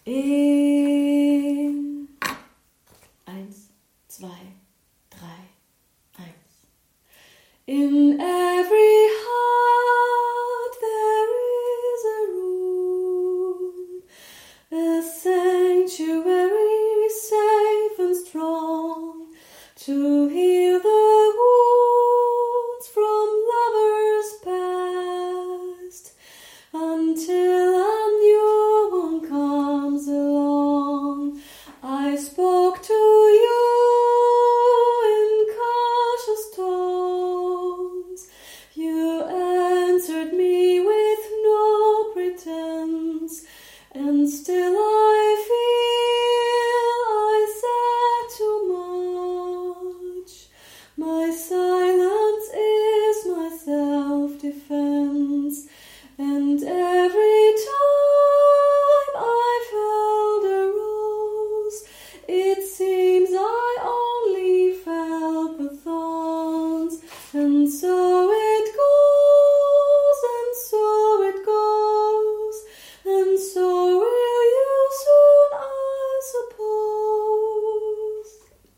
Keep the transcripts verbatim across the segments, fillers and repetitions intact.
In eins, zwei, drei, eins. In every heart there is a room, a sanctuary safe and strong, to heal the wounds from lovers past, until a new one comes along. I spoke to you in cautious tones. You answered me with no pretense, and still I feel I said too much. My silence is my self-defense, and every time I've held a rose, it seems I only felt the thorns. And so it goes, and so it goes, and so will you soon, I suppose.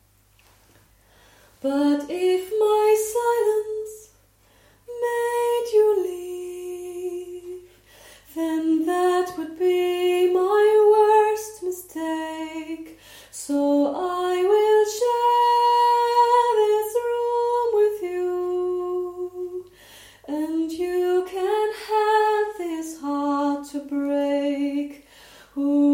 But if my silence made you leave, then that would be my worst mistake. So I will share this room with you, and you can have this heart to break. Ooh.